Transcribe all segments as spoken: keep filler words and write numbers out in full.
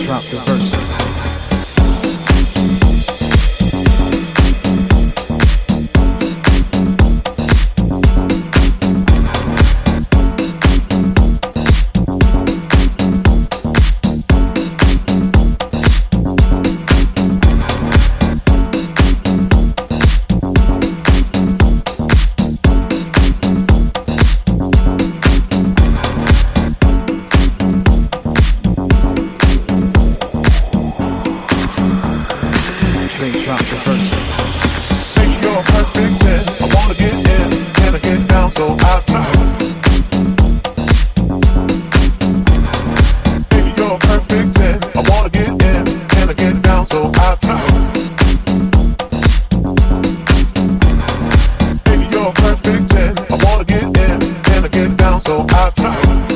drop the verse. Drop the verse. Think you're perfect ten. I wanna get in, can I get down so I try? Think you're perfect ten. I wanna get in, can I get down so I try? Think you're perfect ten. I wanna get in, can I get down so I try?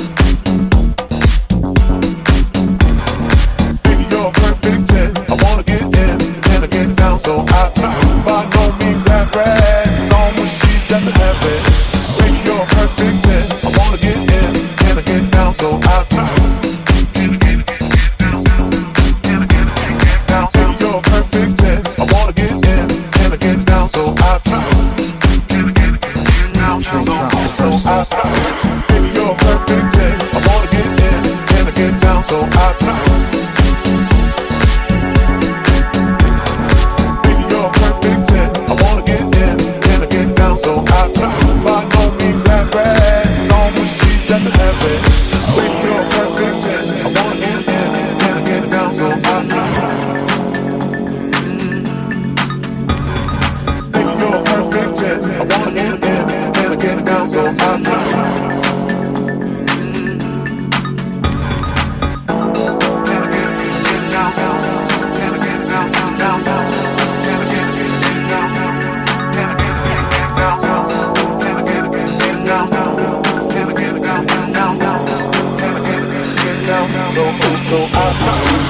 Think you're perfect ten. I wanna get in, can I get down so I try? By no means that bad, it's almost she's got to have it. Think you're perfect ten. I wanna get in, can I get down so I try? Can I get, get, get down, can I get, get, get down? Think you're perfect ten. I wanna get in, can I get down so I try? Can I get, get, get down, so I try? Think you're perfect ten. I wanna get in, can I get down so I try? So, so I